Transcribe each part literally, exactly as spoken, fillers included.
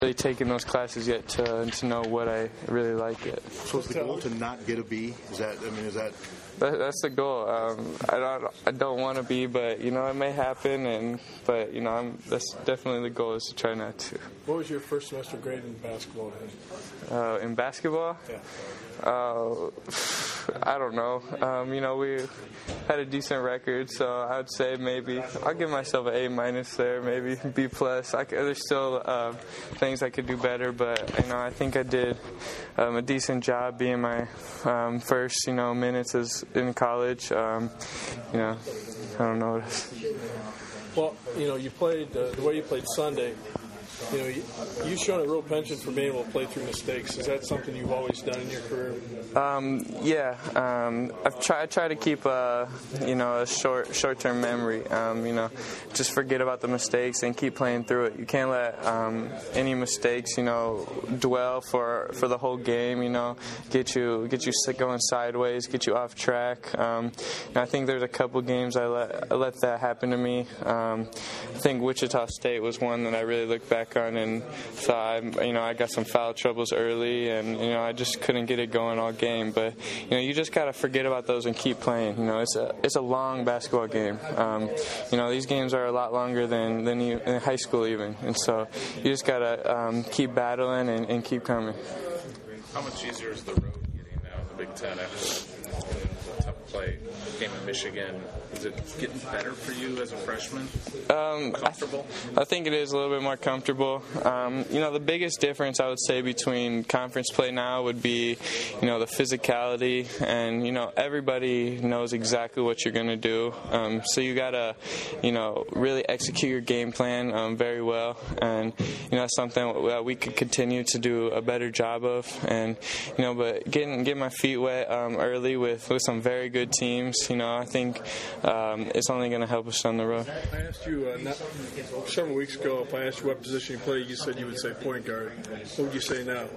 really taken those classes yet to to know what I really like yet. So is the goal to not get a B? Is that, I mean, is that... that that's the goal. Um, I don't I don't want to be, but you know it may happen, and but you know I'm that's definitely the goal is to try not to. What was your first semester grade in basketball then? Uh, in basketball? Yeah. Uh, I don't know. Um, you know, we had a decent record, so I would say maybe I'll give myself an A minus there, maybe B plus. I, there's still uh, things I could do better, but you know, I think I did um, a decent job being my um, first, you know, minutes as in college. Um, you know, I don't know. Well, you know, you played uh, the way you played Sunday. You know, you, you've shown a real penchant for being able to play through mistakes. Is that something you've always done in your career? Um, yeah, um, I've tried. I try to keep a, you know, a short, short-term memory. Um, you know, just forget about the mistakes and keep playing through it. You can't let um, any mistakes, you know, dwell for for the whole game. You know, get you get you going sideways, get you off track. Um, and I think there's a couple games I let I let that happen to me. Um, I think Wichita State was one that I really looked back on and thought, you know, I got some foul troubles early, and you know, I just couldn't get it going all game. But you know, you just gotta forget about those and keep playing. You know, it's a it's a long basketball game. Um, you know, these games are a lot longer than than you, in high school even, and so you just gotta um, keep battling and, and keep coming. How much easier is the road getting now in the Big Ten after the tough play game in Michigan? Is it getting better for you as a freshman? Um, comfortable? I, I think it is a little bit more comfortable. Um, you know, the biggest difference I would say between conference play now would be, you know, the physicality, and you know, everybody knows exactly what you're going to do. Um, so you gotta, you know, really execute your game plan um, very well, and you know, that's something that we could continue to do a better job of. And you know, but getting getting my feet wet um, early with with some very good teams, you know, I think. Um, it's only going to help us down the road. I asked you uh, not, several weeks ago, if I asked you what position you play, you said you would say point guard. What would you say now?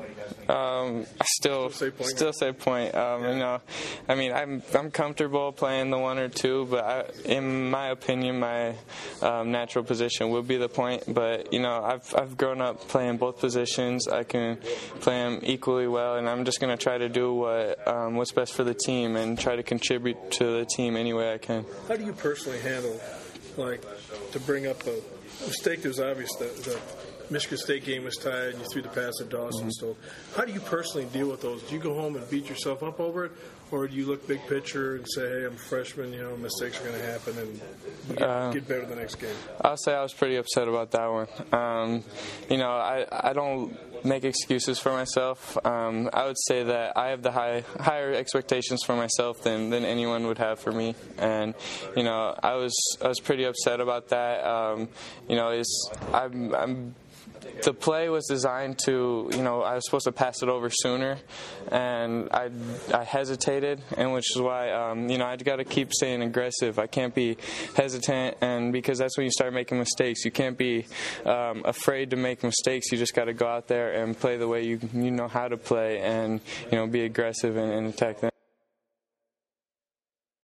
Um, I still still say point. Still say point. Um, yeah. You know, I mean, I'm I'm comfortable playing the one or two, but I, in my opinion, my um, natural position would be the point. But you know, I've I've grown up playing both positions. I can play them equally well, and I'm just going to try to do what um, what's best for the team and try to contribute to the team any way I can. How do you personally handle, like, to bring up a mistake that was obvious, that the Michigan State game was tied and you threw the pass at Dawson? Mm-hmm. So how do you personally deal with those? Do you go home and beat yourself up over it, or do you look big picture and say, hey, I'm a freshman, you know, mistakes are going to happen, and get, uh, get better the next game? I'll say I was pretty upset about that one. Um, you know, I, I don't make excuses for myself. Um, I would say that I have the high higher expectations for myself than, than anyone would have for me, and you know, I was I was pretty upset about that. Um, you know, is I'm I'm. The play was designed to, you know, I was supposed to pass it over sooner, and I, I hesitated, and which is why, um, you know, I got to keep staying aggressive. I can't be hesitant, and because that's when you start making mistakes. You can't be um, afraid to make mistakes. You just got to go out there and play the way you you know how to play, and you know, be aggressive and, and attack them.